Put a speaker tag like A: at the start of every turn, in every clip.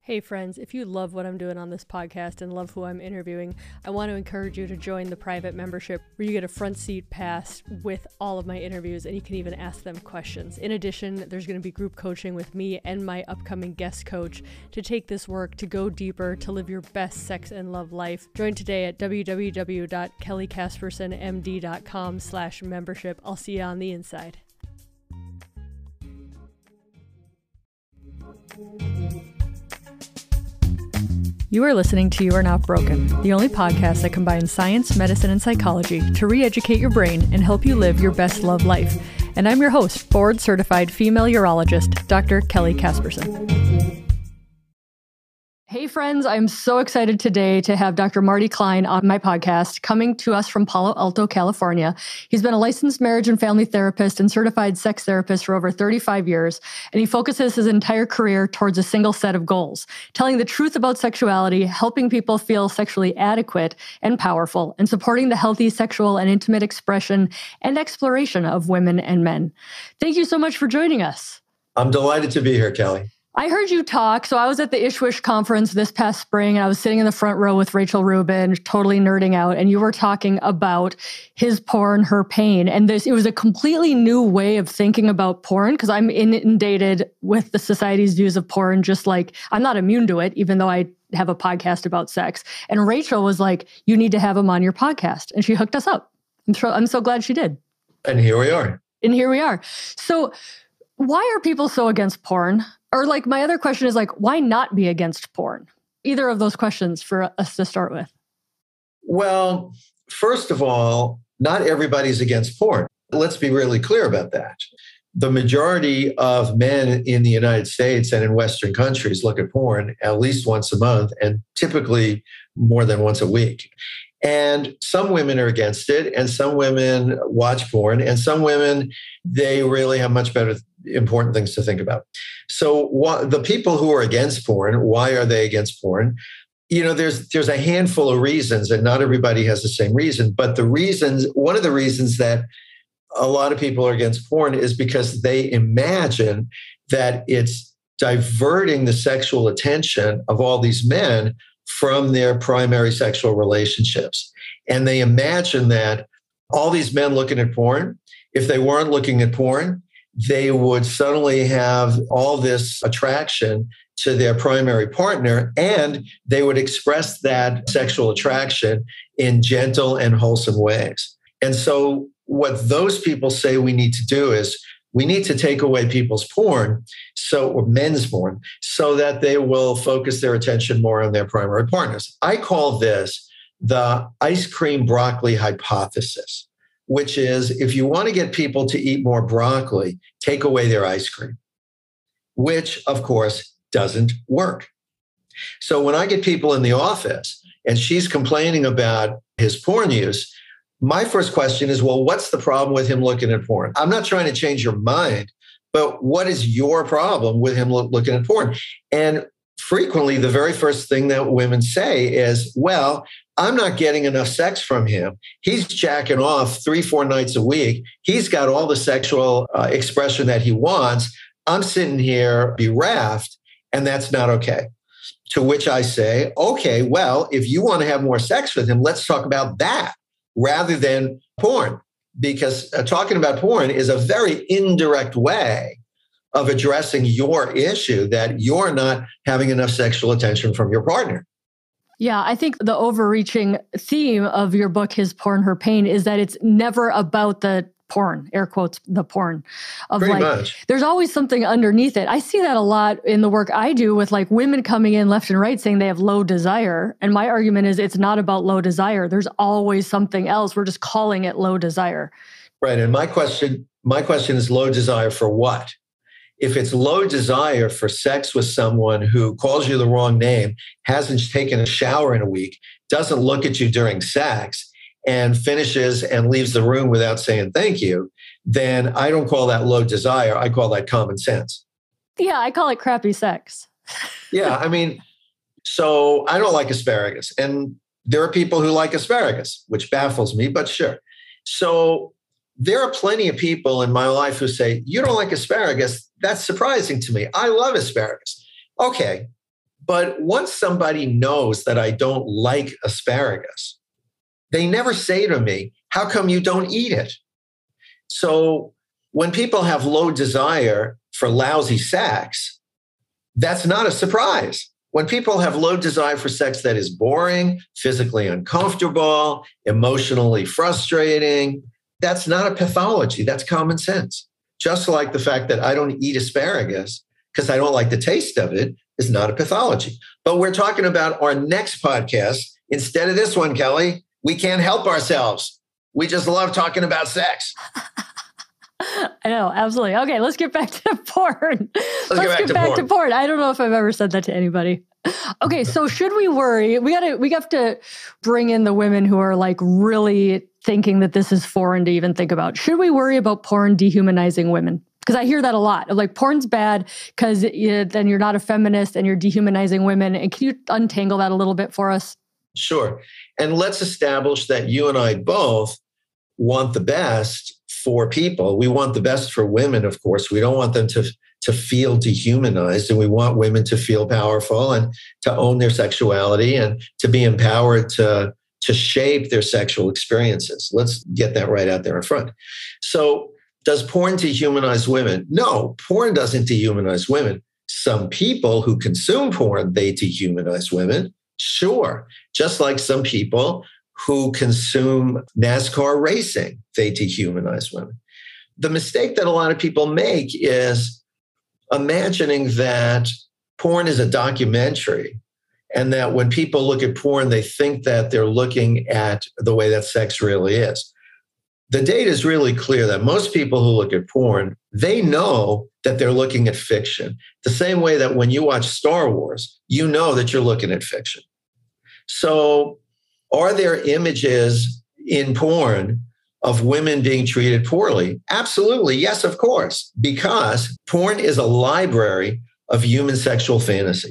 A: Hey friends, if you love what I'm doing on this podcast and love who I'm interviewing, I want to encourage you to join the private membership where you get a front seat pass with all of my interviews and you can even ask them questions. In addition, there's going to be group coaching with me and my upcoming guest coach to take this work to go deeper, to live your best sex and love life. Join today at www.kellycaspersonmd.com/membership. I'll see you on the inside. You are listening to You Are Not Broken, the only podcast that combines science, medicine, and psychology to re-educate your brain and help you live your best love life. And I'm your host, board-certified female urologist, Dr. Kelly Casperson. Hey friends, I'm so excited today to have Dr. Marty Klein on my podcast, coming to us from Palo Alto, California. He's been a licensed marriage and family therapist and certified sex therapist for over 35 years, and he focuses his entire career towards a single set of goals: telling the truth about sexuality, helping people feel sexually adequate and powerful, and supporting the healthy sexual and intimate expression and exploration of women and men. Thank you so much for joining us.
B: I'm delighted to be here, Kelly.
A: I heard you talk. So I was at the Ishwish conference this past spring, and I was sitting in the front row with Rachel Rubin, totally nerding out. And you were talking about his porn, her pain. And it was a completely new way of thinking about porn, because I'm inundated with the society's views of porn, just like I'm not immune to it, even though I have a podcast about sex. And Rachel was like, you need to have him on your podcast. And she hooked us up. I'm so glad she did.
B: And here we are.
A: So why are people so against porn? Or like my other question is like, why not be against porn? Either of those questions for us to start with.
B: Well, first of all, not everybody's against porn. Let's be really clear about that. The majority of men in the United States and in Western countries look at porn at least once a month and typically more than once a week. And some women are against it, and some women watch porn, and some women, they really have much better important things to think about. So the people who are against porn, why are they against porn? You know, there's a handful of reasons, and not everybody has the same reason. But one of the reasons that a lot of people are against porn is because they imagine that it's diverting the sexual attention of all these men from their primary sexual relationships. And they imagine that all these men looking at porn, if they weren't looking at porn, they would suddenly have all this attraction to their primary partner, and they would express that sexual attraction in gentle and wholesome ways. And so what those people say we need to do is we need to take away people's porn, or men's porn, so that they will focus their attention more on their primary partners. I call this the ice cream broccoli hypothesis, which is if you want to get people to eat more broccoli, take away their ice cream, which of course doesn't work. So when I get people in the office and she's complaining about his porn use, my first question is, well, what's the problem with him looking at porn? I'm not trying to change your mind, but what is your problem with him looking at porn? And frequently, the very first thing that women say is, well, I'm not getting enough sex from him. He's jacking off 3-4 nights a week. He's got all the sexual expression that he wants. I'm sitting here bereft, and that's not okay. To which I say, okay, well, if you want to have more sex with him, let's talk about that rather than porn, because talking about porn is a very indirect way of addressing your issue that you're not having enough sexual attention from your partner.
A: Yeah, I think the overreaching theme of your book, His Porn, Her Pain, is that it's never about the porn, air quotes, the porn.
B: Pretty much.
A: There's always something underneath it. I see that a lot in the work I do with like women coming in left and right saying they have low desire. And my argument is it's not about low desire. There's always something else. We're just calling it low desire.
B: Right. And my question is low desire for what? If it's low desire for sex with someone who calls you the wrong name, hasn't taken a shower in a week, doesn't look at you during sex, and finishes and leaves the room without saying thank you, then I don't call that low desire. I call that common sense.
A: Yeah, I call it crappy sex.
B: Yeah, I mean, so I don't like asparagus. And there are people who like asparagus, which baffles me, but sure. So there are plenty of people in my life who say, you don't like asparagus? That's surprising to me. I love asparagus. Okay, But once somebody knows that I don't like asparagus, they never say to me, how come you don't eat it? So when people have low desire for lousy sex, that's not a surprise. When people have low desire for sex that is boring, physically uncomfortable, emotionally frustrating, that's not a pathology. That's common sense. Just like the fact that I don't eat asparagus because I don't like the taste of it is not a pathology. But we're talking about our next podcast. Instead of this one, Kelly, we can't help ourselves. We just love talking about sex.
A: I know, absolutely. Okay, let's get back to porn. Let's get back to porn. I don't know if I've ever said that to anybody. Okay, so should we worry? We have to bring in the women who are like really thinking that this is foreign to even think about. Should we worry about porn dehumanizing women? Because I hear that a lot of like porn's bad because then you're not a feminist and you're dehumanizing women. And can you untangle that a little bit for us?
B: Sure. And let's establish that you and I both want the best for people. We want the best for women, of course. We don't want them to feel dehumanized, and we want women to feel powerful and to own their sexuality and to be empowered to shape their sexual experiences. Let's get that right out there in front. So does porn dehumanize women? No, porn doesn't dehumanize women. Some people who consume porn, they dehumanize women. Sure. Just like some people who consume NASCAR racing, they dehumanize women. The mistake that a lot of people make is imagining that porn is a documentary and that when people look at porn, they think that they're looking at the way that sex really is. The data is really clear that most people who look at porn, they know that they're looking at fiction. The same way that when you watch Star Wars, you know that you're looking at fiction. So are there images in porn of women being treated poorly? Absolutely. Yes, of course, because porn is a library of human sexual fantasy.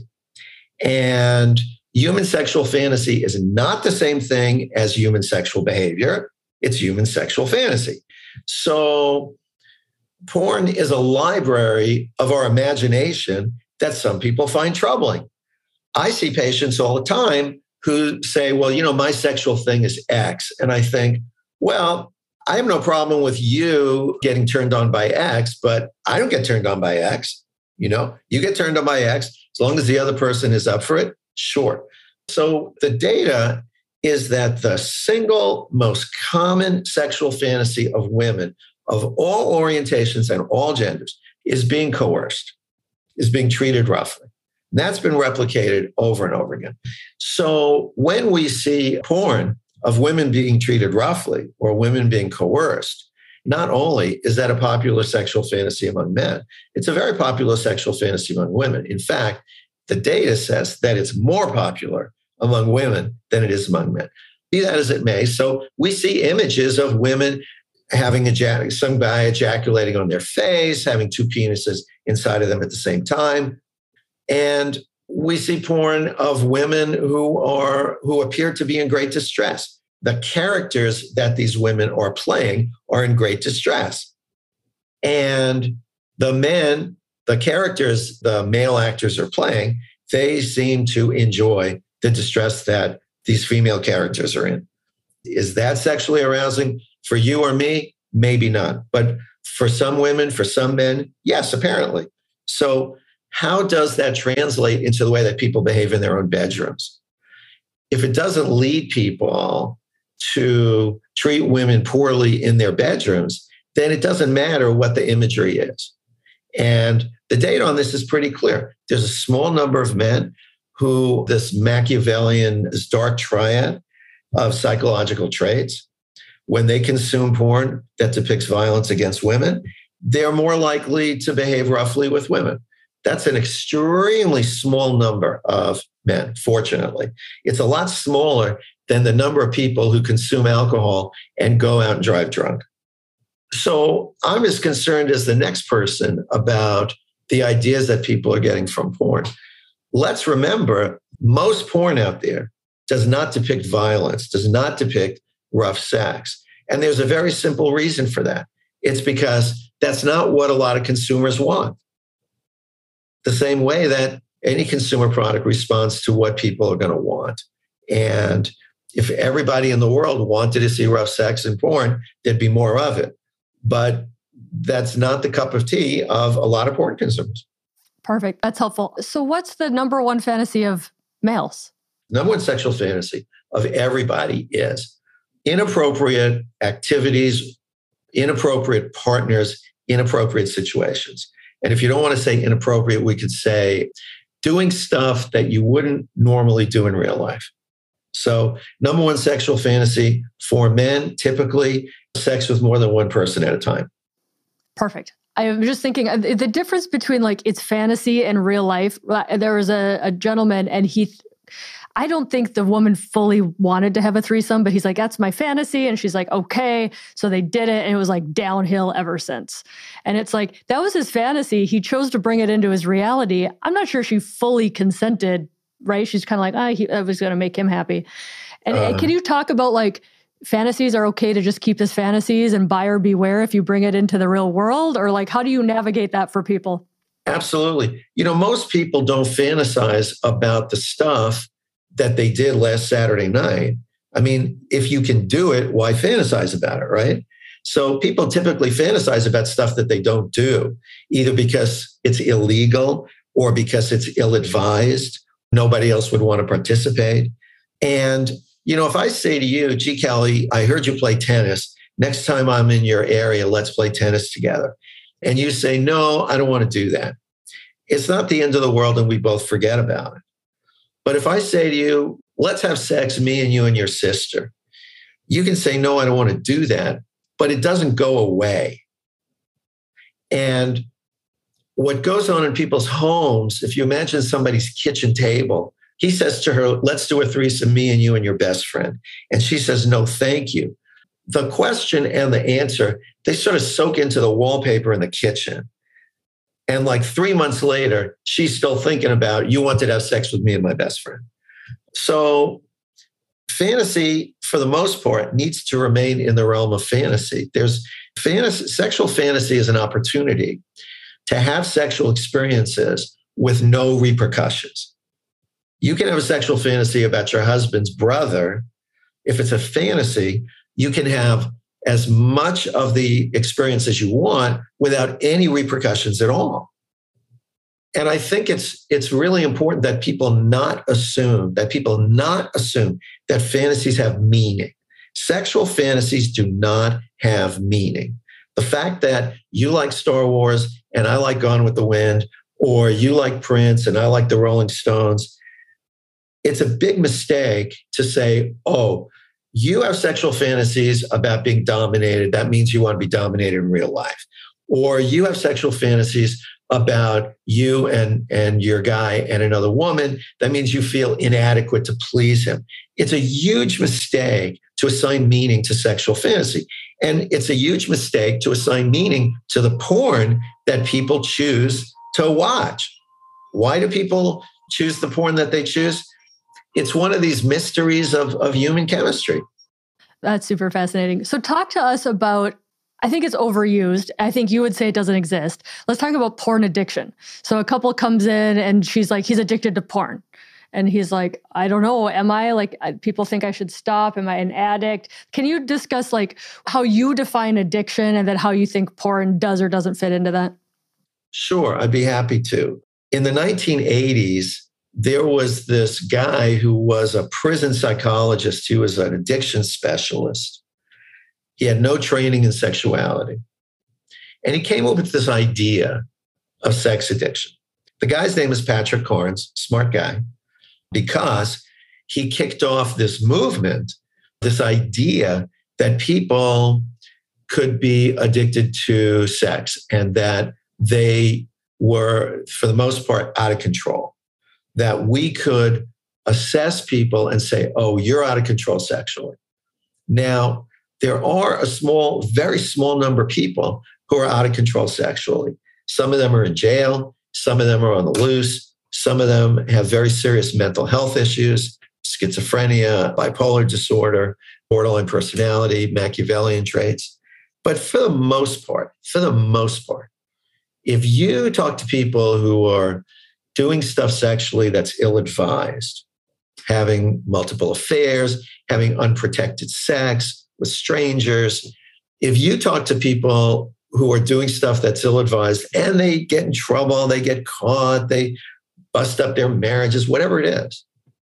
B: And human sexual fantasy is not the same thing as human sexual behavior. It's human sexual fantasy. So porn is a library of our imagination that some people find troubling. I see patients all the time who say, well, my sexual thing is X. And I think, well, I have no problem with you getting turned on by X, but I don't get turned on by X. You get turned on by X as long as the other person is up for it. Sure. So the data is that the single most common sexual fantasy of women of all orientations and all genders is being coerced, is being treated roughly. And that's been replicated over and over again. So when we see porn of women being treated roughly or women being coerced, not only is that a popular sexual fantasy among men, it's a very popular sexual fantasy among women. In fact, the data says that it's more popular among women than it is among men. Be that as it may. So we see images of women having some guy ejaculating on their face, having two penises inside of them at the same time. And we see porn of women who appear to be in great distress. The characters that these women are playing are in great distress. And the men, the characters the male actors are playing, they seem to enjoy the distress that these female characters are in. Is that sexually arousing for you or me? Maybe not. But for some women, for some men, yes, apparently. So how does that translate into the way that people behave in their own bedrooms? If it doesn't lead people to treat women poorly in their bedrooms, then it doesn't matter what the imagery is. And the data on this is pretty clear. There's a small number of men who this Machiavellian, this dark triad of psychological traits, when they consume porn that depicts violence against women, they're more likely to behave roughly with women. That's an extremely small number of men, fortunately. It's a lot smaller than the number of people who consume alcohol and go out and drive drunk. So I'm as concerned as the next person about the ideas that people are getting from porn. Let's remember, most porn out there does not depict violence, does not depict rough sex. And there's a very simple reason for that. It's because that's not what a lot of consumers want. The same way that any consumer product responds to what people are going to want. And if everybody in the world wanted to see rough sex and porn, there'd be more of it. But that's not the cup of tea of a lot of porn consumers.
A: Perfect. That's helpful. So what's the number one fantasy of males?
B: Number one sexual fantasy of everybody is inappropriate activities, inappropriate partners, inappropriate situations. And if you don't want to say inappropriate, we could say doing stuff that you wouldn't normally do in real life. So number one sexual fantasy for men, typically sex with more than one person at a time.
A: Perfect. I'm just thinking the difference between like it's fantasy and real life. There was a gentleman and I don't think the woman fully wanted to have a threesome, but he's like, that's my fantasy. And she's like, okay. So they did it. And it was like downhill ever since. And it's like, that was his fantasy. He chose to bring it into his reality. I'm not sure she fully consented, right? She's kind of like, I was going to make him happy. And can you talk about like, fantasies are okay to just keep as fantasies and buyer beware if you bring it into the real world? Or like, how do you navigate that for people?
B: Absolutely. Most people don't fantasize about the stuff that they did last Saturday night. I mean, if you can do it, why fantasize about it, right? So people typically fantasize about stuff that they don't do, either because it's illegal or because it's ill-advised. Nobody else would want to participate. And if I say to you, gee, Kelly, I heard you play tennis. Next time I'm in your area, let's play tennis together. And you say, no, I don't want to do that. It's not the end of the world and we both forget about it. But if I say to you, let's have sex, me and you and your sister, you can say, no, I don't want to do that, but it doesn't go away. And what goes on in people's homes, if you imagine somebody's kitchen table, he says to her, let's do a threesome, me and you and your best friend. And she says, no, thank you. The question and the answer, they sort of soak into the wallpaper in the kitchen. And like 3 months later, she's still thinking about, you wanted to have sex with me and my best friend. So fantasy, for the most part, needs to remain in the realm of fantasy. Sexual fantasy is an opportunity to have sexual experiences with no repercussions. You can have a sexual fantasy about your husband's brother. If it's a fantasy, you can have as much of the experience as you want without any repercussions at all. And I think it's really important that people not assume that fantasies have meaning. Sexual fantasies do not have meaning. The fact that you like Star Wars and I like Gone with the Wind, or you like Prince and I like the Rolling Stones, it's a big mistake to say, oh, you have sexual fantasies about being dominated. That means you want to be dominated in real life. Or you have sexual fantasies about you and your guy and another woman. That means you feel inadequate to please him. It's a huge mistake to assign meaning to sexual fantasy. And it's a huge mistake to assign meaning to the porn that people choose to watch. Why do people choose the porn that they choose? It's one of these mysteries of human chemistry.
A: That's super fascinating. So talk to us about, I think it's overused. I think you would say it doesn't exist. Let's talk about porn addiction. So a couple comes in and she's like, he's addicted to porn. And he's like, I don't know, am I like, people think I should stop? Am I an addict? Can you discuss like how you define addiction and then how you think porn does or doesn't fit into that?
B: Sure, I'd be happy to. In the 1980s, there was this guy who was a prison psychologist. He was an addiction specialist. He had no training in sexuality. And he came up with this idea of sex addiction. The guy's name is Patrick Carnes, smart guy, because he kicked off this movement, this idea that people could be addicted to sex and that they were, for the most part, out of control. That we could assess people and say, oh, you're out of control sexually. Now, there are a very small number of people who are out of control sexually. Some of them are in jail. Some of them are on the loose. Some of them have very serious mental health issues, schizophrenia, bipolar disorder, borderline personality, Machiavellian traits. But for the most part, if you talk to people who are doing stuff sexually that's ill-advised, having multiple affairs, having unprotected sex with strangers. If you talk to people who are doing stuff that's ill-advised and they get in trouble, they get caught, they bust up their marriages, whatever it is,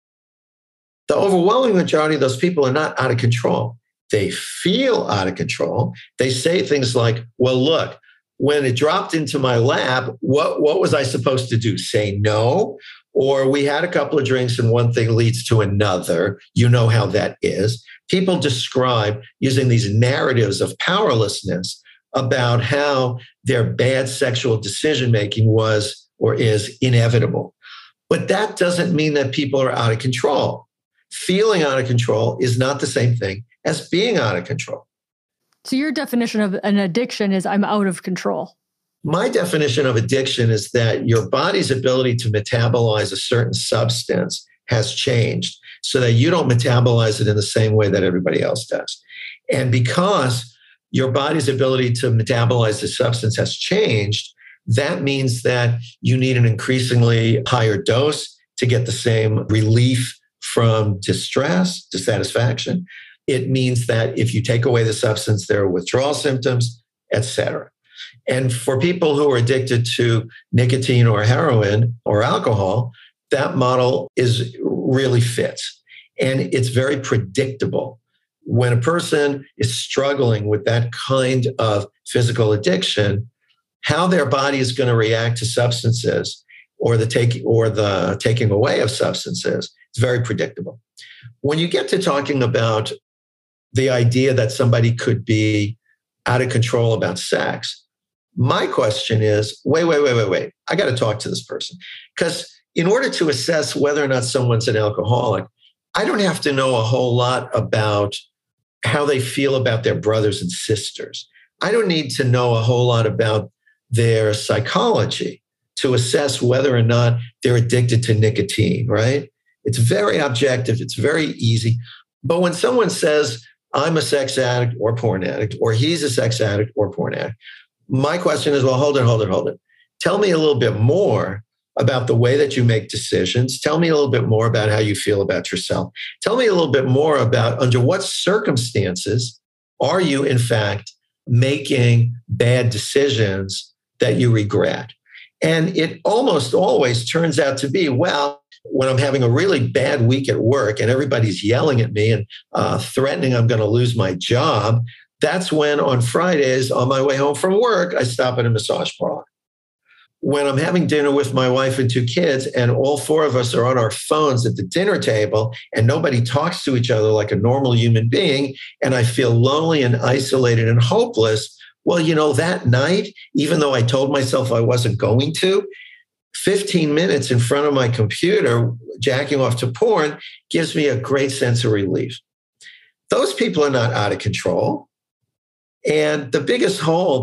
B: the overwhelming majority of those people are not out of control. They feel out of control. They say things like, well, look, when it dropped into my lap, what was I supposed to do? Say no? Or we had a couple of drinks and one thing leads to another. You know how that is. People describe using these narratives of powerlessness about how their bad sexual decision-making was or is inevitable. But that doesn't mean that people are out of control. Feeling out of control is not the same thing as being out of control.
A: So your definition of an addiction is I'm out of control.
B: My definition of addiction is that your body's ability to metabolize a certain substance has changed so that you don't metabolize it in the same way that everybody else does. And because your body's ability to metabolize the substance has changed, that means that you need an increasingly higher dose to get the same relief from distress, dissatisfaction. It means that if you take away the substance, there are withdrawal symptoms, etc. And for people who are addicted to nicotine or heroin or alcohol, that model really fits. And it's very predictable. When a person is struggling with that kind of physical addiction, how their body is going to react to substances or the taking away of substances is very predictable. When you get to talking about the idea that somebody could be out of control about sex, my question is, wait. I got to talk to this person. Because in order to assess whether or not someone's an alcoholic, I don't have to know a whole lot about how they feel about their brothers and sisters. I don't need to know a whole lot about their psychology to assess whether or not they're addicted to nicotine, right? It's very objective. It's very easy. But when someone says, I'm a sex addict or porn addict, or he's a sex addict or porn addict, my question is, well, hold it. Tell me a little bit more about the way that you make decisions. Tell me a little bit more about how you feel about yourself. Tell me a little bit more about under what circumstances are you, in fact, making bad decisions that you regret. And it almost always turns out to be, well, when I'm having a really bad week at work and everybody's yelling at me and threatening I'm going to lose my job, that's when on Fridays on my way home from work, I stop at a massage parlor. When I'm having dinner with my wife and 2 kids and all 4 of us are on our phones at the dinner table and nobody talks to each other like a normal human being, and I feel lonely and isolated and hopeless, well, that night, even though I told myself I wasn't going to, 15 minutes in front of my computer, jacking off to porn, gives me a great sense of relief. Those people are not out of control. And the biggest hole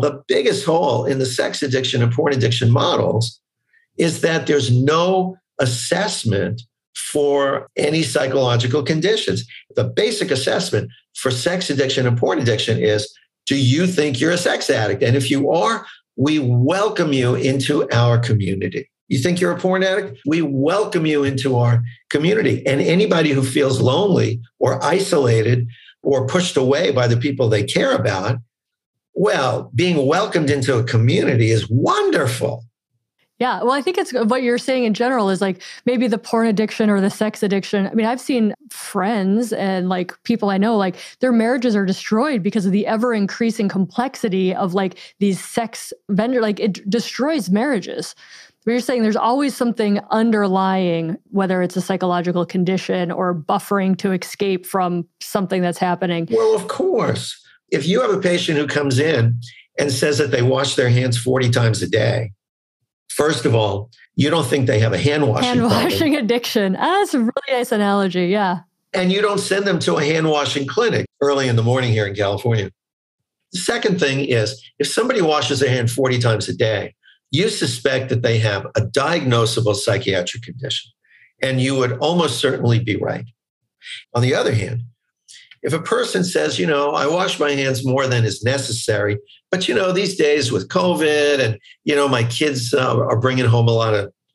B: in the sex addiction and porn addiction models is that there's no assessment for any psychological conditions. The basic assessment for sex addiction and porn addiction is, do you think you're a sex addict? And if you are, we welcome you into our community. You think you're a porn addict? We welcome you into our community. And anybody who feels lonely or isolated or pushed away by the people they care about, well, being welcomed into a community is wonderful.
A: Yeah. Well, I think it's what you're saying in general is like maybe the porn addiction or the sex addiction. I mean, I've seen friends and like people I know, like their marriages are destroyed because of the ever increasing complexity of like these sex vendor, like it destroys marriages. But you're saying there's always something underlying, whether it's a psychological condition or buffering to escape from something that's happening.
B: Well, of course. If you have a patient who comes in and says that they wash their hands 40 times a day, first of all, you don't think they have a hand washing problem.
A: Addiction. That's a really nice analogy. Yeah.
B: And you don't send them to a hand washing clinic early in the morning here in California. The second thing is, if somebody washes their hand 40 times a day, you suspect that they have a diagnosable psychiatric condition. And you would almost certainly be right. On the other hand, if a person says, I wash my hands more than is necessary, but, these days with COVID and, my kids are bringing home a lot of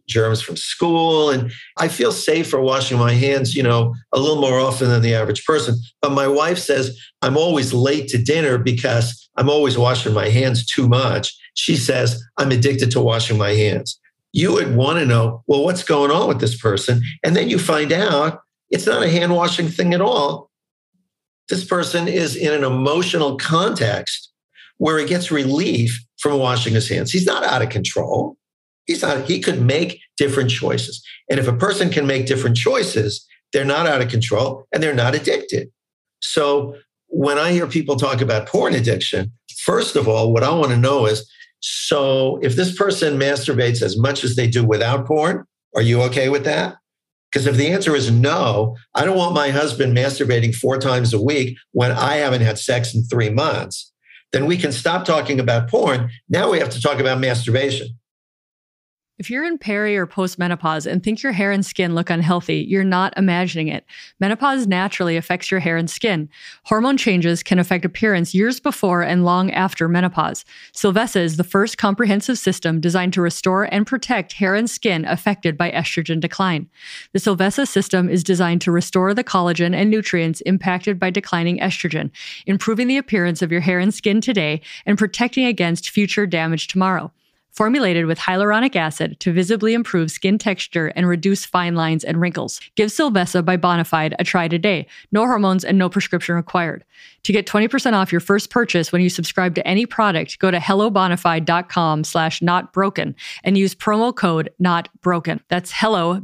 B: germs from school. And I feel safer washing my hands, a little more often than the average person. But my wife says I'm always late to dinner because I'm always washing my hands too much. She says I'm addicted to washing my hands. You would want to know, well, what's going on with this person? And then you find out it's not a hand washing thing at all. This person is in an emotional context where he gets relief from washing his hands. He's not out of control. He could make different choices. And if a person can make different choices, they're not out of control and they're not addicted. So when I hear people talk about porn addiction, first of all, what I want to know is, so if this person masturbates as much as they do without porn, are you okay with that? Because if the answer is no, I don't want my husband masturbating 4 times a week when I haven't had sex in 3 months, then we can stop talking about porn. Now we have to talk about masturbation.
A: If you're in peri or postmenopause and think your hair and skin look unhealthy, you're not imagining it. Menopause naturally affects your hair and skin. Hormone changes can affect appearance years before and long after menopause. Sylvessa is the first comprehensive system designed to restore and protect hair and skin affected by estrogen decline. The Sylvessa system is designed to restore the collagen and nutrients impacted by declining estrogen, improving the appearance of your hair and skin today and protecting against future damage tomorrow. Formulated with hyaluronic acid to visibly improve skin texture and reduce fine lines and wrinkles. Give Sylvessa by Bonafide a try today. No hormones and no prescription required. To get 20% off your first purchase when you subscribe to any product, go to hellobonafide.com/notbroken and use promo code NOTBROKEN. That's hello,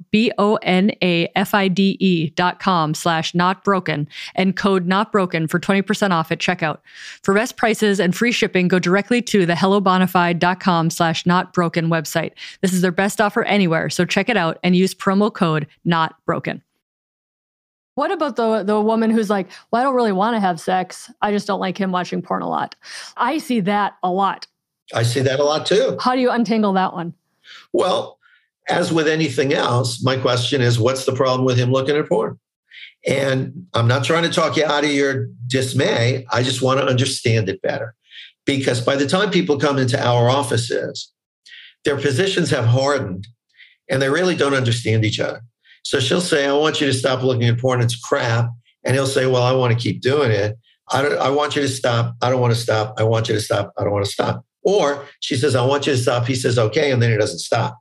A: BONAFIDE.com/notbroken and code NOTBROKEN for 20% off at checkout. For best prices and free shipping, go directly to the hellobonafide.com/notbroken website. This is their best offer anywhere, so check it out and use promo code NOTBROKEN. What about the woman who's like, well, I don't really want to have sex. I just don't like him watching porn a lot. I see that a lot.
B: I see that a lot too.
A: How do you untangle that one?
B: Well, as with anything else, my question is, what's the problem with him looking at porn? And I'm not trying to talk you out of your dismay. I just want to understand it better. Because by the time people come into our offices, their positions have hardened and they really don't understand each other. So she'll say, I want you to stop looking at porn. It's crap. And he'll say, well, I want to keep doing it. I want you to stop. I don't want to stop. I want you to stop. I don't want to stop. Or she says, I want you to stop. He says, okay. And then he doesn't stop.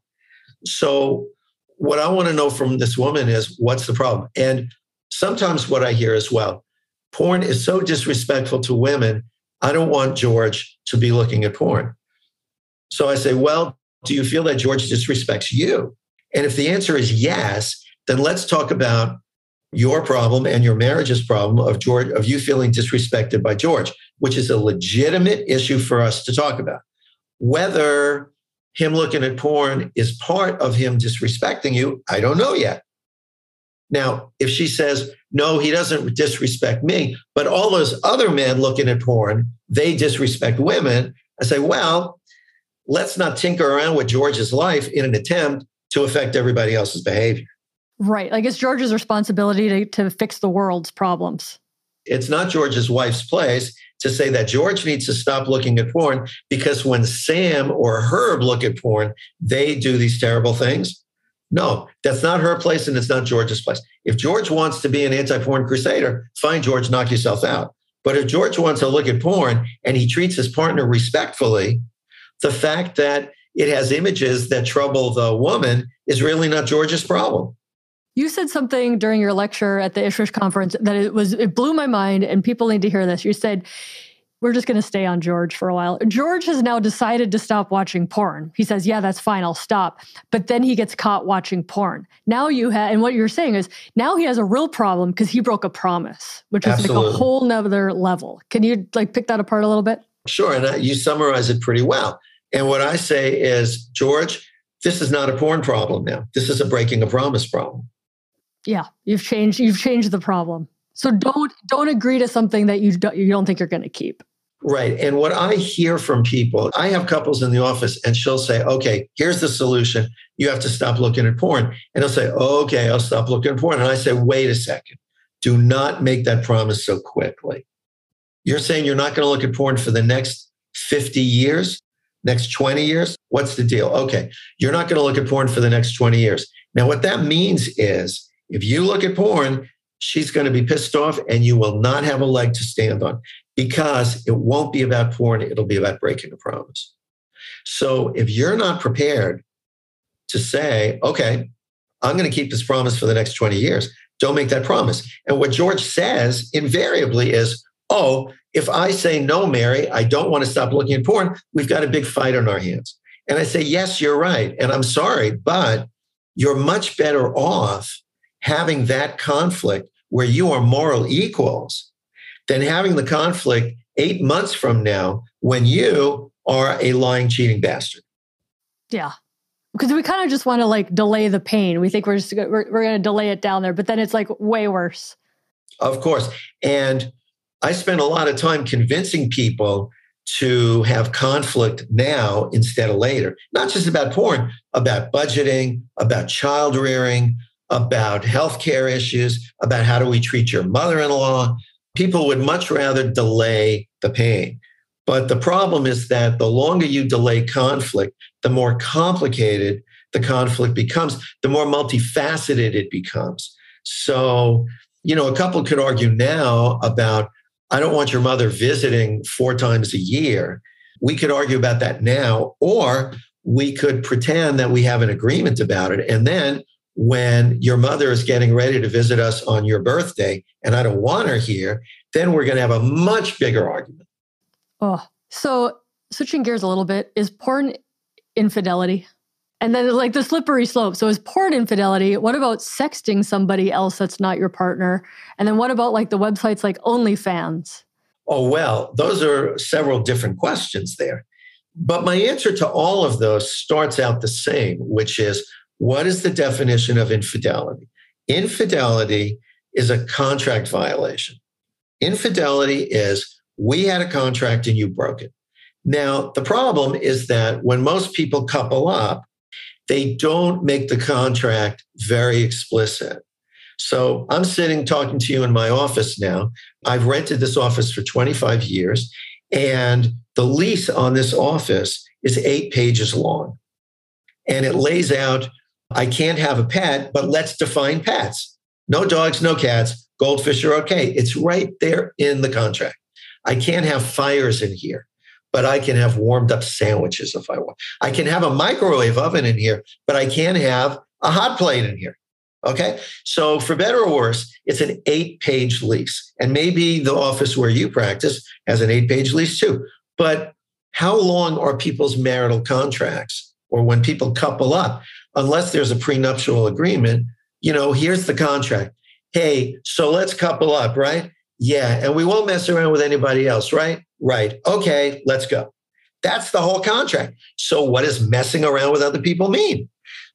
B: So what I want to know from this woman is, what's the problem? And sometimes what I hear as well, porn is so disrespectful to women. I don't want George to be looking at porn. So I say, well, do you feel that George disrespects you? And if the answer is yes, then let's talk about your problem and your marriage's problem of you feeling disrespected by George, which is a legitimate issue for us to talk about. Whether him looking at porn is part of him disrespecting you, I don't know yet. Now, if she says, no, he doesn't disrespect me, but all those other men looking at porn, they disrespect women, I say, well, let's not tinker around with George's life in an attempt to affect everybody else's behavior.
A: Right. Like it's George's responsibility to fix the world's problems.
B: It's not George's wife's place to say that George needs to stop looking at porn because when Sam or Herb look at porn, they do these terrible things. No, that's not her place and it's not George's place. If George wants to be an anti-porn crusader, fine, George, knock yourself out. But if George wants to look at porn and he treats his partner respectfully, the fact that it has images that trouble the woman is really not George's problem.
A: You said something during your lecture at the Ishrish conference that it blew my mind and people need to hear this. You said, we're just going to stay on George for a while. George has now decided to stop watching porn. He says, yeah, that's fine, I'll stop. But then he gets caught watching porn. Now and what you're saying is now he has a real problem because he broke a promise, which is like a whole nother level. Can you pick that apart a little bit?
B: Sure. And you summarize it pretty well. And what I say is, George, this is not a porn problem now. This is a breaking a promise problem.
A: Yeah, you've changed the problem. So don't agree to something that you don't think you're going to keep.
B: Right. And what I hear from people, I have couples in the office and she'll say, okay, here's the solution. You have to stop looking at porn. And they'll say, okay, I'll stop looking at porn. And I say, wait a second. Do not make that promise so quickly. You're saying you're not going to look at porn for the next 50 years? Next 20 years? What's the deal? Okay, you're not going to look at porn for the next 20 years. Now, what that means is if you look at porn, she's going to be pissed off and you will not have a leg to stand on because it won't be about porn. It'll be about breaking a promise. So if you're not prepared to say, okay, I'm going to keep this promise for the next 20 years, don't make that promise. And what George says invariably is, oh, if I say, no, Mary, I don't want to stop looking at porn, we've got a big fight on our hands. And I say, yes, you're right. And I'm sorry, but you're much better off having that conflict where you are moral equals than having the conflict 8 months from now when you are a lying, cheating bastard.
A: Yeah. Because we kind of just want to like delay the pain. We think we're going to delay it down there, but then it's like way worse.
B: Of course. And I spend a lot of time convincing people to have conflict now instead of later. Not just about porn, about budgeting, about child rearing, about healthcare issues, about how do we treat your mother-in-law. People would much rather delay the pain. But the problem is that the longer you delay conflict, the more complicated the conflict becomes, the more multifaceted it becomes. So, a couple could argue now about, I don't want your mother visiting 4 times a year. We could argue about that now, or we could pretend that we have an agreement about it. And then when your mother is getting ready to visit us on your birthday and I don't want her here, then we're going to have a much bigger argument.
A: Oh, so switching gears a little bit, is porn infidelity? And then like the slippery slope. So is porn infidelity? What about sexting somebody else that's not your partner? And then what about like the websites like OnlyFans?
B: Oh, well, those are several different questions there. But my answer to all of those starts out the same, which is, what is the definition of infidelity? Infidelity is a contract violation. Infidelity is, we had a contract and you broke it. Now, the problem is that when most people couple up, they don't make the contract very explicit. So I'm sitting talking to you in my office now. I've rented this office for 25 years, and the lease on this office is 8 pages long. And it lays out, I can't have a pet, but let's define pets. No dogs, no cats, goldfish are okay. It's right there in the contract. I can't have fires in here, but I can have warmed up sandwiches if I want. I can have a microwave oven in here, but I can't have a hot plate in here. Okay. So for better or worse, it's an 8-page lease. And maybe the office where you practice has an 8-page lease too. But how long are people's marital contracts, or when people couple up, unless there's a prenuptial agreement? Here's the contract. Hey, so let's couple up, right? Yeah. And we won't mess around with anybody else, right? Right. Okay, let's go. That's the whole contract. So what does messing around with other people mean?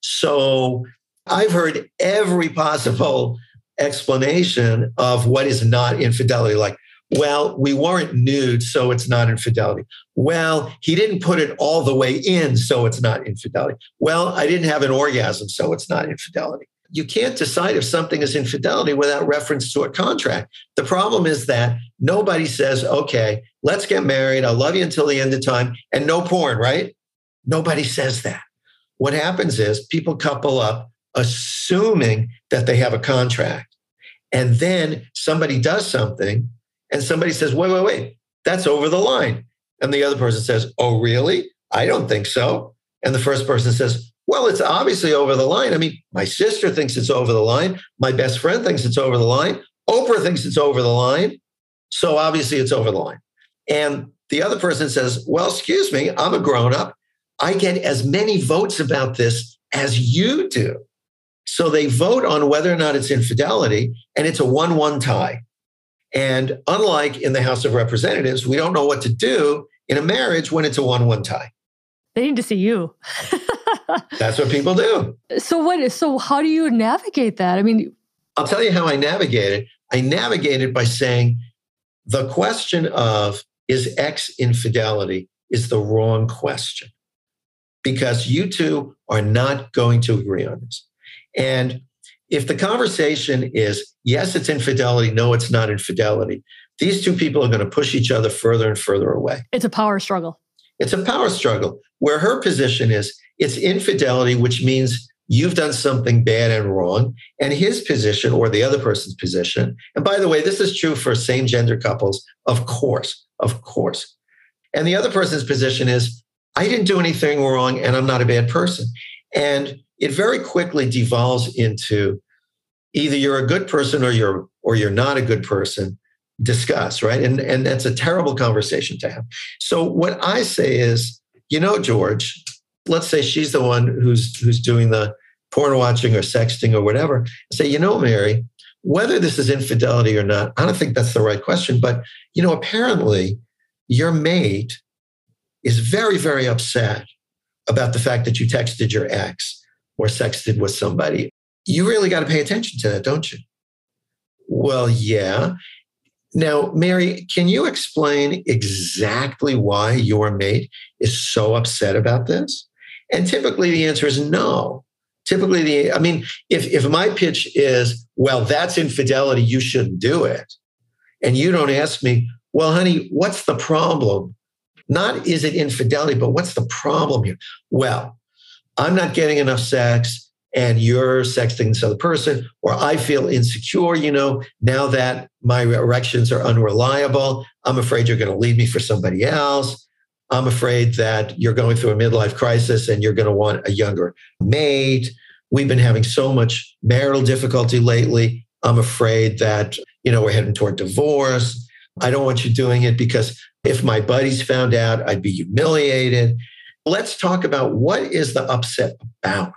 B: So I've heard every possible explanation of what is not infidelity. Like, well, we weren't nude, so it's not infidelity. Well, he didn't put it all the way in, so it's not infidelity. Well, I didn't have an orgasm, so it's not infidelity. You can't decide if something is infidelity without reference to a contract. The problem is that nobody says, okay, let's get married. I'll love you until the end of time and no porn, right? Nobody says that. What happens is people couple up assuming that they have a contract. And then somebody does something and somebody says, wait, that's over the line. And the other person says, oh, really? I don't think so. And the first person says, well, it's obviously over the line. I mean, my sister thinks it's over the line. My best friend thinks it's over the line. Oprah thinks it's over the line. So obviously it's over the line. And the other person says, well, excuse me, I'm a grown-up. I get as many votes about this as you do. So they vote on whether or not it's infidelity, and it's a 1-1 tie. And unlike in the House of Representatives, we don't know what to do in a marriage when it's a 1-1 tie.
A: They need to see you.
B: That's what people do.
A: So how do you navigate that? I mean,
B: I'll tell you how I navigate it. I navigate it by saying the question of, is X infidelity, is the wrong question, because you two are not going to agree on this. And if the conversation is, yes, it's infidelity, no, it's not infidelity, these two people are going to push each other further and further away.
A: It's a power struggle.
B: It's a power struggle where her position is it's infidelity, which means you've done something bad and wrong. And his position, or the other person's position, and by the way, this is true for same gender couples, of course. And the other person's position is, I didn't do anything wrong and I'm not a bad person. And it very quickly devolves into either you're a good person or you're not a good person. Discuss, right? And that's a terrible conversation to have. So what I say is, George, let's say she's the one who's doing the porn watching or sexting or whatever. Say, Mary, whether this is infidelity or not, I don't think that's the right question. But, apparently your mate is very, very upset about the fact that you texted your ex or sexted with somebody. You really got to pay attention to that, don't you? Well, yeah. Now, Mary, can you explain exactly why your mate is so upset about this? And typically the answer is no. Typically, if my pitch is, well, that's infidelity, you shouldn't do it. And you don't ask me, well, honey, what's the problem? Not is it infidelity, but what's the problem here? Well, I'm not getting enough sex and you're sexting this other person, or I feel insecure, now that my erections are unreliable, I'm afraid you're going to leave me for somebody else. I'm afraid that you're going through a midlife crisis and you're going to want a younger mate. We've been having so much marital difficulty lately. I'm afraid that, we're heading toward divorce. I don't want you doing it because if my buddies found out, I'd be humiliated. Let's talk about what is the upset about.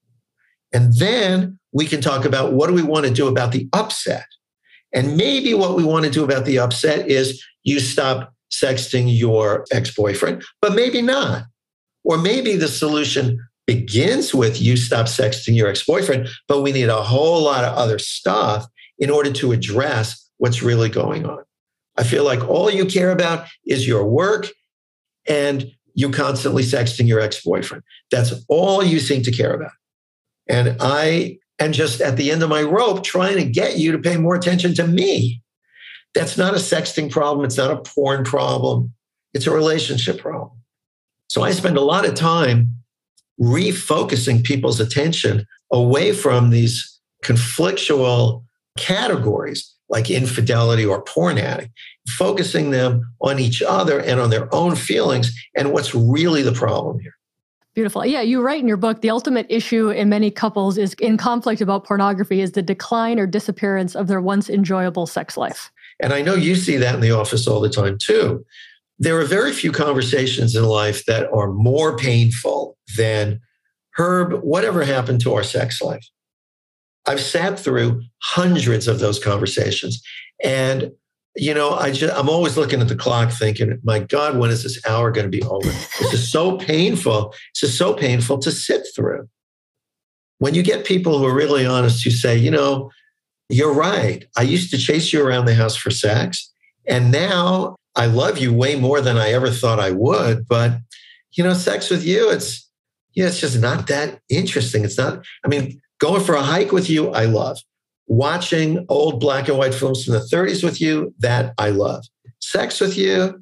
B: And then we can talk about what do we want to do about the upset. And maybe what we want to do about the upset is you stop sexting your ex-boyfriend, but maybe not. Or maybe the solution begins with you stop sexting your ex-boyfriend, but we need a whole lot of other stuff in order to address what's really going on. I feel like all you care about is your work and you constantly sexting your ex-boyfriend. That's all you seem to care about. And I am just at the end of my rope trying to get you to pay more attention to me. That's not a sexting problem. It's not a porn problem. It's a relationship problem. So I spend a lot of time refocusing people's attention away from these conflictual categories like infidelity or porn addict, focusing them on each other and on their own feelings and what's really the problem here.
A: Beautiful. Yeah, you write in your book, the ultimate issue in many couples is in conflict about pornography is the decline or disappearance of their once enjoyable sex life.
B: And I know you see that in the office all the time too. There are very few conversations in life that are more painful than, Herb, whatever happened to our sex life? I've sat through hundreds of those conversations. And, I'm always looking at the clock thinking, my God, when is this hour going to be over? This is so painful. This is so painful to sit through. When you get people who are really honest, who say, you're right. I used to chase you around the house for sex. And now I love you way more than I ever thought I would. But, sex with you, it's just not that interesting. It's not, going for a hike with you, I love. Watching old black and white films from the 30s with you, that I love. Sex with you,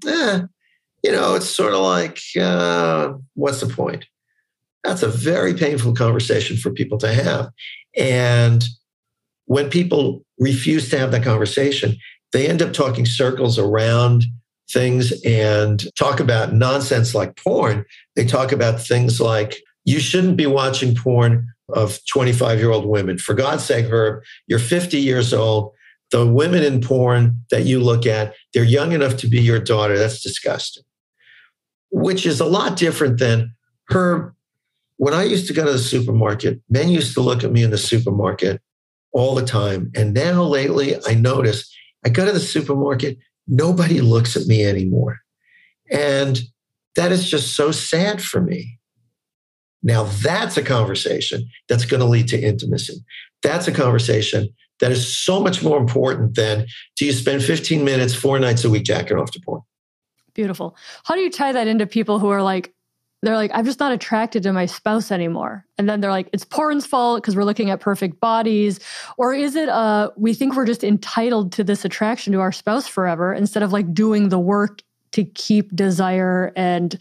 B: it's sort of like, what's the point? That's a very painful conversation for people to have. And when people refuse to have that conversation, they end up talking circles around things and talk about nonsense like porn. They talk about things like, you shouldn't be watching porn of 25-year-old women. For God's sake, Herb, you're 50 years old. The women in porn that you look at, they're young enough to be your daughter. That's disgusting. Which is a lot different than, Herb, when I used to go to the supermarket, men used to look at me in the supermarket all the time. And now lately, I notice I go to the supermarket, nobody looks at me anymore. And that is just so sad for me. Now, that's a conversation that's going to lead to intimacy. That's a conversation that is so much more important than, do you spend 15 minutes, 4 nights a week jacking off to porn?
A: Beautiful. How do you tie that into people who are like, I'm just not attracted to my spouse anymore. And then they're like, it's porn's fault because we're looking at perfect bodies. Or is it, we think we're just entitled to this attraction to our spouse forever instead of like doing the work to keep desire and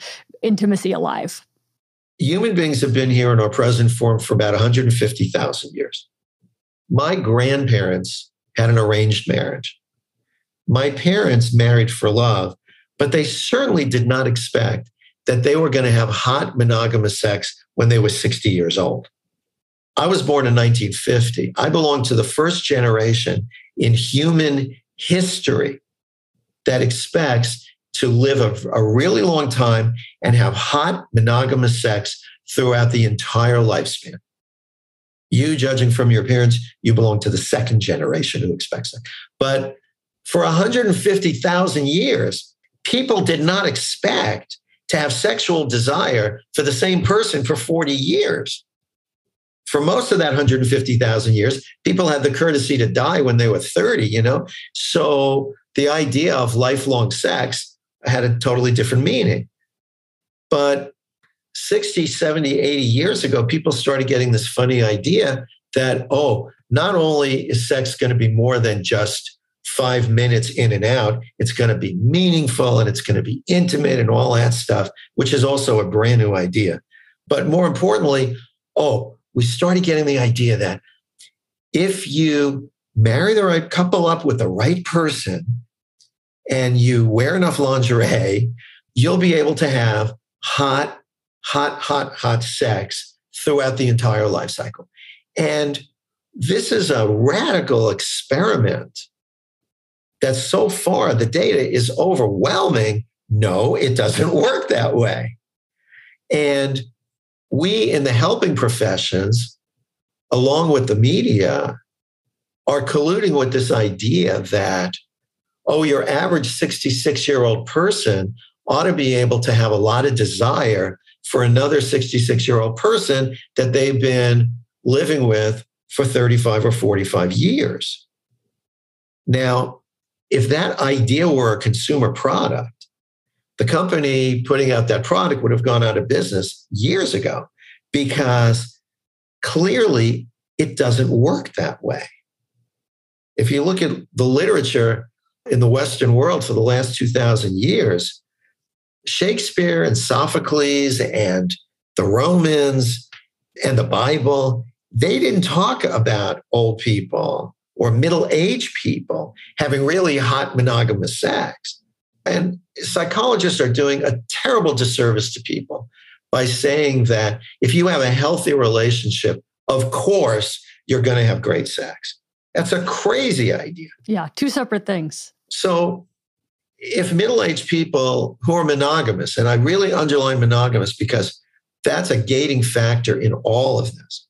A: intimacy alive?
B: Human beings have been here in our present form for about 150,000 years. My grandparents had an arranged marriage. My parents married for love, but they certainly did not expect that they were going to have hot monogamous sex when they were 60 years old. I was born in 1950. I belong to the first generation in human history that expects to live a really long time and have hot monogamous sex throughout the entire lifespan. You, judging from your appearance, you belong to the second generation who expects that. But for 150,000 years, people did not expect to have sexual desire for the same person for 40 years. For most of that 150,000 years, people had the courtesy to die when they were 30, So the idea of lifelong sex had a totally different meaning. But 60, 70, 80 years ago, people started getting this funny idea that, not only is sex going to be more than just 5 minutes in and out, it's going to be meaningful and it's going to be intimate and all that stuff, which is also a brand new idea. But more importantly, we started getting the idea that if you marry the right couple up with the right person and you wear enough lingerie, you'll be able to have hot sex throughout the entire life cycle. And this is a radical experiment that so far the data is overwhelming. No, it doesn't work that way. And we in the helping professions, along with the media, are colluding with this idea that, your average 66-year-old person ought to be able to have a lot of desire for another 66-year-old person that they've been living with for 35 or 45 years. Now, if that idea were a consumer product, the company putting out that product would have gone out of business years ago, because clearly it doesn't work that way. If you look at the literature in the Western world for the last 2,000 years, Shakespeare and Sophocles and the Romans and the Bible, they didn't talk about old people or middle-aged people having really hot monogamous sex. And psychologists are doing a terrible disservice to people by saying that if you have a healthy relationship, of course, you're going to have great sex. That's a crazy idea.
A: Yeah, two separate things.
B: So if middle-aged people who are monogamous, and I really underline monogamous because that's a gating factor in all of this.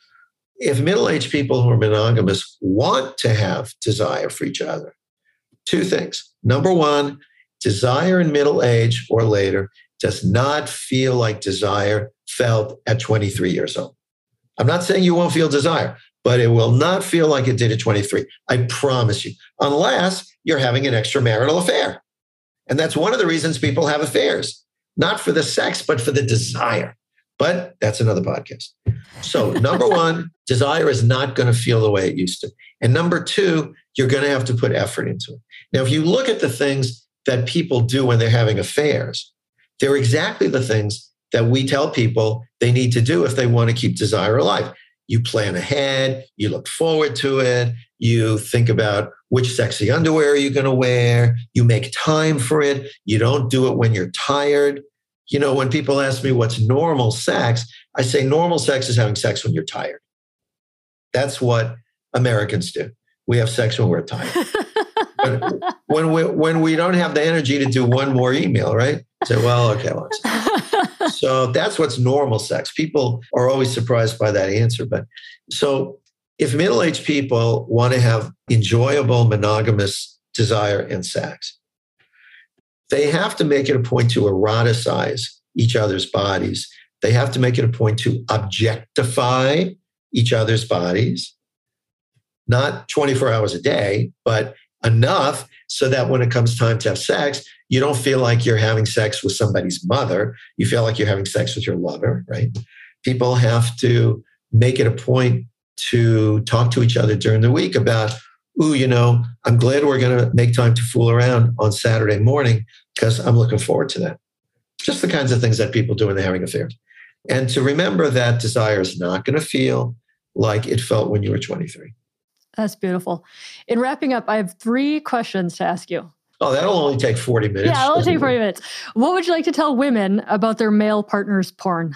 B: If middle-aged people who are monogamous want to have desire for each other, two things. Number one, desire in middle age or later does not feel like desire felt at 23 years old. I'm not saying you won't feel desire, but it will not feel like it did at 23. I promise you, unless you're having an extramarital affair. And that's one of the reasons people have affairs, not for the sex, but for the desire. But that's another podcast. So number one, desire is not going to feel the way it used to. And number two, you're going to have to put effort into it. Now, if you look at the things that people do when they're having affairs, they're exactly the things that we tell people they need to do if they want to keep desire alive. You plan ahead, you look forward to it, you think about which sexy underwear you're going to wear, you make time for it, you don't do it when you're tired. You know, when people ask me what's normal sex, I say normal sex is having sex when you're tired. That's what Americans do. We have sex when we're tired. But when we don't have the energy to do one more email, right? Say, well, okay, let's. So that's what's normal sex. People are always surprised by that answer. But so if middle-aged people want to have enjoyable monogamous desire and sex, they have to make it a point to eroticize each other's bodies. They have to make it a point to objectify each other's bodies, not 24 hours a day, but enough so that when it comes time to have sex, you don't feel like you're having sex with somebody's mother. You feel like you're having sex with your lover, right? People have to make it a point to talk to each other during the week about, ooh, you know, I'm glad we're going to make time to fool around on Saturday morning because I'm looking forward to that. Just the kinds of things that people do when they're having affairs. And to remember that desire is not going to feel like it felt when you were 23.
A: That's beautiful. In wrapping up, I have 3 questions to ask you.
B: Oh, that'll only take 40 minutes.
A: Yeah, it'll only take 40 minutes. What would you like to tell women about their male partner's porn?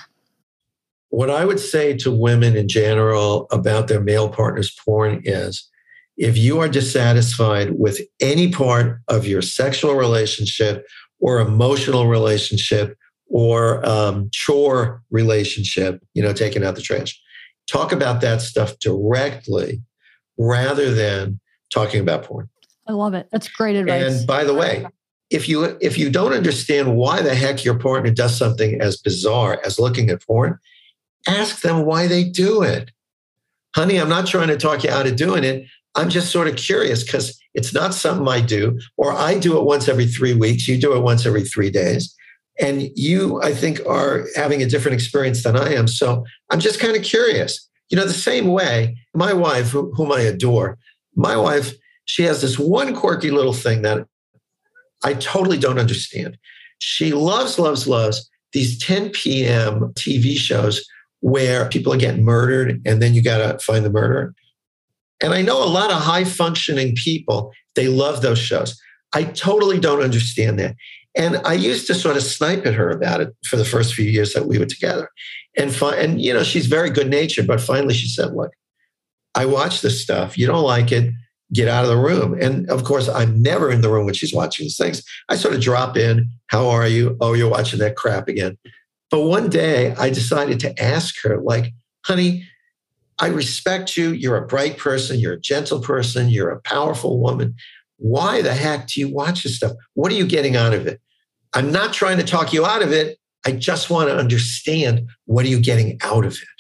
B: What I would say to women in general about their male partner's porn is, if you are dissatisfied with any part of your sexual relationship or emotional relationship or chore relationship, taking out the trash, talk about that stuff directly rather than talking about porn.
A: I love it. That's great advice.
B: And by the way, if you don't understand why the heck your partner does something as bizarre as looking at porn, ask them why they do it. Honey, I'm not trying to talk you out of doing it. I'm just sort of curious because it's not something I do, or I do it once every 3 weeks. You do it once every 3 days. And you, I think, are having a different experience than I am. So I'm just kind of curious. The same way, my wife, whom I adore, my wife, she has this one quirky little thing that I totally don't understand. She loves these 10 p.m. TV shows where people are getting murdered and then you got to find the murderer. And I know a lot of high functioning people, they love those shows. I totally don't understand that. And I used to sort of snipe at her about it for the first few years that we were together. And she's very good natured, but finally she said, look, I watch this stuff. You don't like it, get out of the room. And of course, I'm never in the room when she's watching these things. I sort of drop in. How are you? Oh, you're watching that crap again. But one day I decided to ask her, like, honey, I respect you. You're a bright person. You're a gentle person. You're a powerful woman. Why the heck do you watch this stuff? What are you getting out of it? I'm not trying to talk you out of it. I just want to understand, what are you getting out of it?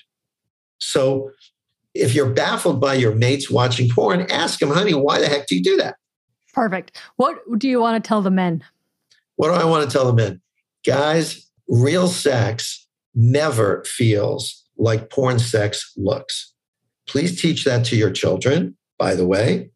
B: So if you're baffled by your mates watching porn, ask them, honey, why the heck do you do that?
A: Perfect. What do you want to tell the men?
B: What do I want to tell the men? Guys, real sex never feels like porn sex looks. Please teach that to your children, by the way.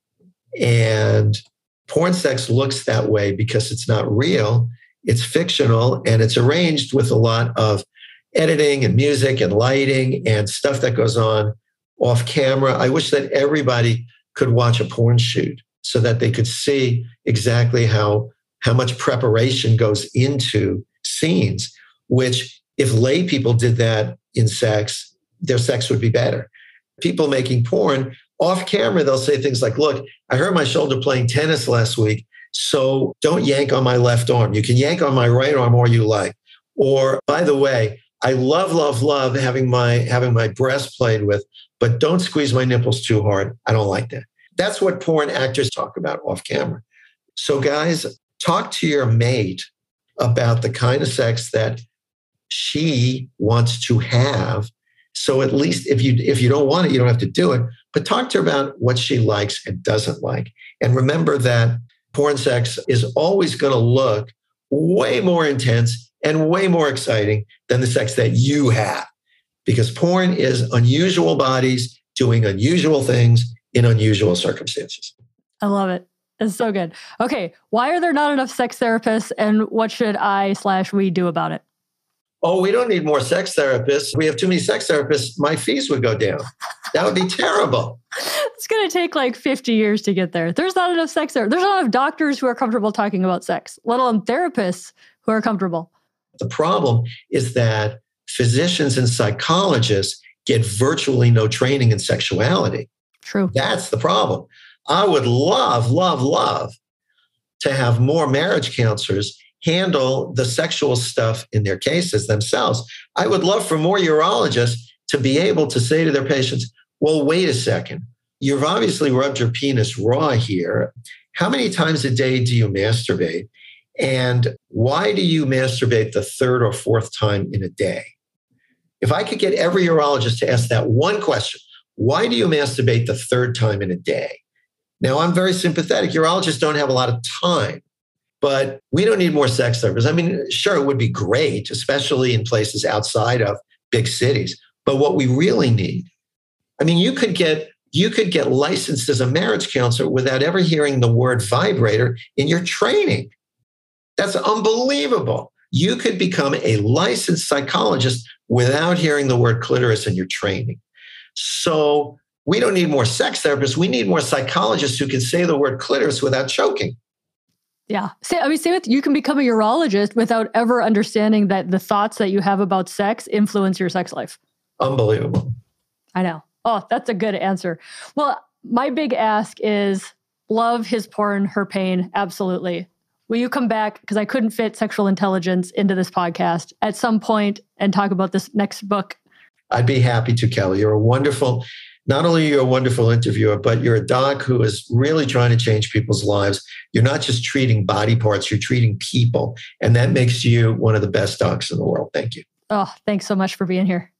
B: And porn sex looks that way because it's not real. It's fictional and it's arranged with a lot of editing and music and lighting and stuff that goes on off camera. I wish that everybody could watch a porn shoot so that they could see exactly how much preparation goes into scenes, which if lay people did that in sex, their sex would be better. People making porn off camera, they'll say things like, look, I hurt my shoulder playing tennis last week, so don't yank on my left arm. You can yank on my right arm all you like. Or, by the way, I love having my breast played with, but don't squeeze my nipples too hard. I don't like that. That's what porn actors talk about off camera. So guys, talk to your mate about the kind of sex that she wants to have. So at least if you don't want it, you don't have to do it, but talk to her about what she likes and doesn't like. And remember that porn sex is always going to look way more intense and way more exciting than the sex that you have, because porn is unusual bodies doing unusual things in unusual circumstances.
A: I love it. It's so good. Okay. Why are there not enough sex therapists, and what should we do about it?
B: Oh, we don't need more sex therapists. We have too many sex therapists. My fees would go down. That would be terrible.
A: It's going to take like 50 years to get there. There's not enough sex therapists. There's not enough doctors who are comfortable talking about sex, let alone therapists who are comfortable. The
B: problem is that physicians and psychologists get virtually no training in sexuality.
A: True.
B: That's the problem. I would love to have more marriage counselors handle the sexual stuff in their cases themselves. I would love for more urologists to be able to say to their patients, well, wait a second. You've obviously rubbed your penis raw here. How many times a day do you masturbate? And why do you masturbate the third or fourth time in a day? If I could get every urologist to ask that one question, why do you masturbate the third time in a day? Now, I'm very sympathetic. Urologists don't have a lot of time, but we don't need more sex therapists. I mean, sure, it would be great, especially in places outside of big cities. But what we really need, I mean, you could get licensed as a marriage counselor without ever hearing the word vibrator in your training. That's unbelievable. You could become a licensed psychologist without hearing the word clitoris in your training. So we don't need more sex therapists. We need more psychologists who can say the word clitoris without choking.
A: Yeah. Same with, you can become a urologist without ever understanding that the thoughts that you have about sex influence your sex life.
B: Unbelievable.
A: I know. Oh, that's a good answer. Well, my big ask is love his porn, her pain. Absolutely. Will you come back? Because I couldn't fit sexual intelligence into this podcast at some point and talk about this next book.
B: I'd be happy to, Kelly. Not only are you a wonderful interviewer, but you're a doc who is really trying to change people's lives. You're not just treating body parts, you're treating people. And that makes you one of the best docs in the world. Thank you.
A: Oh, thanks so much for being here.